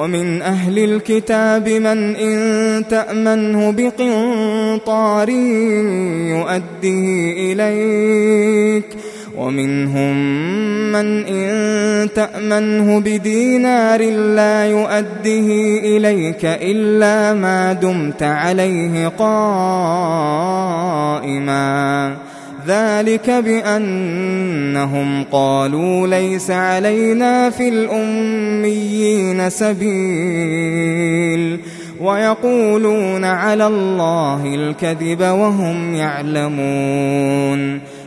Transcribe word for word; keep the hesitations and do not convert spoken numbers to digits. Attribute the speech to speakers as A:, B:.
A: ومن أهل الكتاب من إن تأمنه بقنطار يؤديه إليك ومنهم من إن تأمنه بدينار لا يؤديه إليك إلا ما دمت عليه قائما ذلك بأنهم قالوا ليس علينا في الأميين سبيل ويقولون على الله الكذب وهم يعلمون